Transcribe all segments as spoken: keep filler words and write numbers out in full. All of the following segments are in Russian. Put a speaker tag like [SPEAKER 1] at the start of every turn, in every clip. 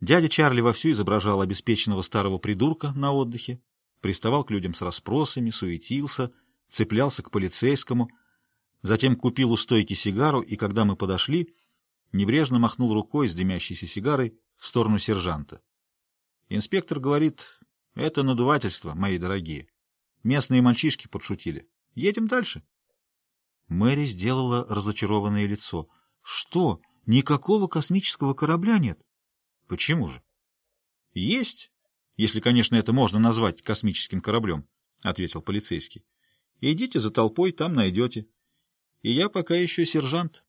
[SPEAKER 1] Дядя Чарли вовсю изображал обеспеченного старого придурка на отдыхе, приставал к людям с расспросами, суетился, цеплялся к полицейскому, затем купил у стойки сигару, и когда мы подошли, небрежно махнул рукой с дымящейся сигарой в сторону сержанта. Инспектор говорит: «Это надувательство, мои дорогие. Местные мальчишки подшутили. Едем дальше». Мэри сделала разочарованное лицо. «Что? Никакого космического корабля нет?» «Почему же?» «Есть, если, конечно, это можно назвать космическим кораблем», — ответил полицейский. «Идите за толпой, там найдете. И я пока еще сержант».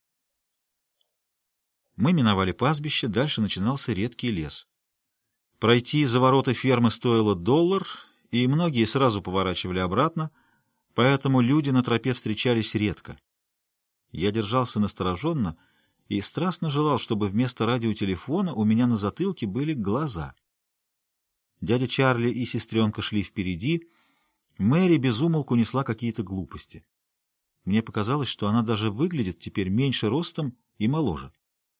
[SPEAKER 1] Мы миновали пастбище, дальше начинался редкий лес. Пройти за ворота фермы стоило доллар, и многие сразу поворачивали обратно, поэтому люди на тропе встречались редко. Я держался настороженно и страстно желал, чтобы вместо радиотелефона у меня на затылке были глаза. Дядя Чарли и сестренка шли впереди, Мэри без умолку несла какие-то глупости. Мне показалось, что она даже выглядит теперь меньше ростом и моложе.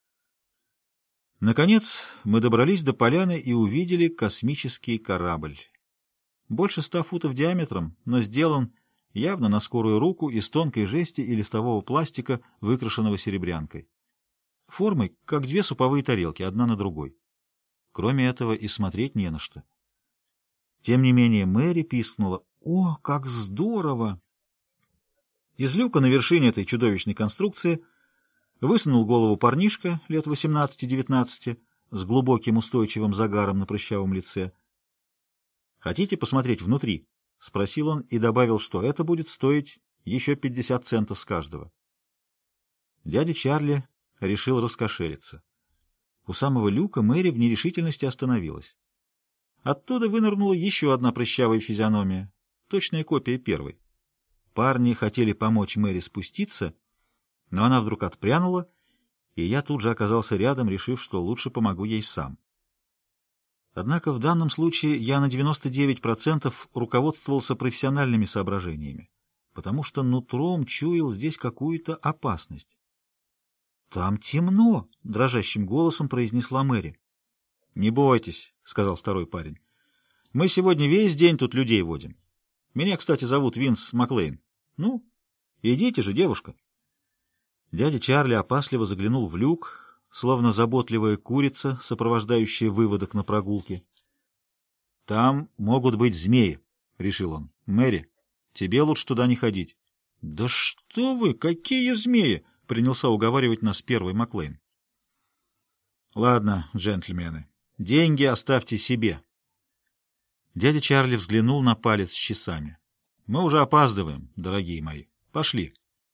[SPEAKER 1] Наконец мы добрались до поляны и увидели космический корабль. Больше ста футов диаметром, но сделан явно на скорую руку из тонкой жести и листового пластика, выкрашенного серебрянкой. Формой, как две суповые тарелки, одна на другой. Кроме этого и смотреть не на что. Тем не менее Мэри пискнула: «О, как здорово!» Из люка на вершине этой чудовищной конструкции высунул голову парнишка лет восемнадцати-девятнадцати с глубоким устойчивым загаром на прыщавом лице. «Хотите посмотреть внутри?» — спросил он и добавил, что это будет стоить еще пятьдесят центов с каждого. Дядя Чарли решил раскошелиться. У самого люка Мэри в нерешительности остановилась. Оттуда вынырнула еще одна прыщавая физиономия, точная копия первой. Парни хотели помочь Мэри спуститься, но она вдруг отпрянула, и я тут же оказался рядом, решив, что лучше помогу ей сам. Однако в данном случае я на девяносто девять процентов руководствовался профессиональными соображениями, потому что нутром чуял здесь какую-то опасность. «Там темно!» — дрожащим голосом произнесла Мэри. «Не бойтесь», — сказал второй парень. «Мы сегодня весь день тут людей водим. Меня, кстати, зовут Винс Маклейн. Ну, идите же, девушка». Дядя Чарли опасливо заглянул в люк, словно заботливая курица, сопровождающая выводок на прогулке. «Там могут быть змеи», — решил он. «Мэри, тебе лучше туда не ходить». «Да что вы, какие змеи!» — принялся уговаривать нас первый Маклейн. «Ладно, джентльмены, деньги оставьте себе». Дядя Чарли взглянул на палец с часами. «Мы уже опаздываем, дорогие мои. Пошли».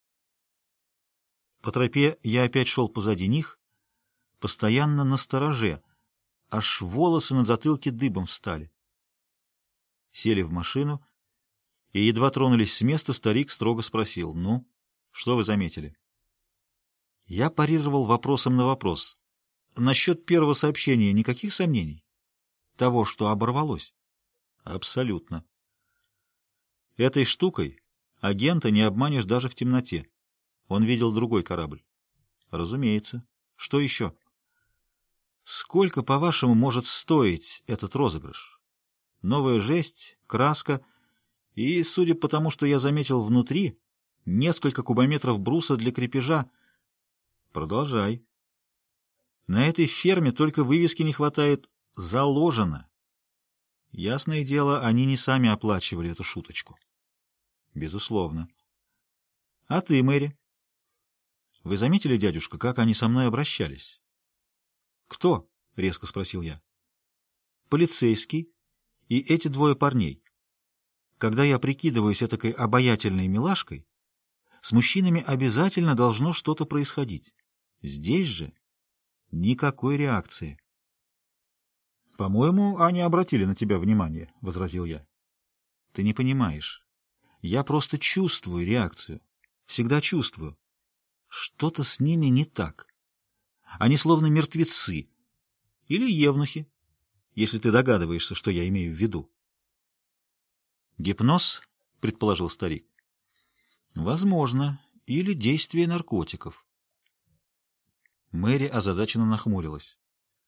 [SPEAKER 1] По тропе я опять шел позади них, постоянно настороже, аж волосы на затылке дыбом встали. Сели в машину, и едва тронулись с места, старик строго спросил: «Ну, что вы заметили?» Я парировал вопросом на вопрос. Насчет первого сообщения никаких сомнений? Того, что оборвалось? Абсолютно. Этой штукой агента не обманешь даже в темноте. Он видел другой корабль. Разумеется. Что еще? Сколько, по-вашему, может стоить этот розыгрыш? Новая жесть, краска и, судя по тому, что я заметил внутри, несколько кубометров бруса для крепежа. Продолжай. На этой ферме только вывески не хватает «Заложено». Ясное дело, они не сами оплачивали эту шуточку. Безусловно. А ты, Мэри? Вы заметили, дядюшка, как они со мной обращались? Кто? — резко спросил я. Полицейский и эти двое парней. Когда я прикидываюсь этакой обаятельной милашкой, с мужчинами обязательно должно что-то происходить. Здесь же никакой реакции. — По-моему, они обратили на тебя внимание, — возразил я. — Ты не понимаешь. Я просто чувствую реакцию. Всегда чувствую. Что-то с ними не так. Они словно мертвецы. Или евнухи, если ты догадываешься, что я имею в виду. — Гипноз, — предположил старик. — Возможно. Или действие наркотиков. Мэри озадаченно нахмурилась.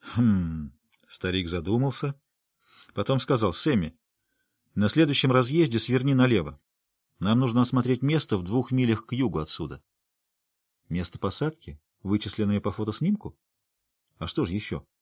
[SPEAKER 1] Хм, старик задумался. Потом сказал: Сэмми, на следующем разъезде сверни налево. Нам нужно осмотреть место в двух милях к югу отсюда. Место посадки, вычисленное по фотоснимку? А что же еще?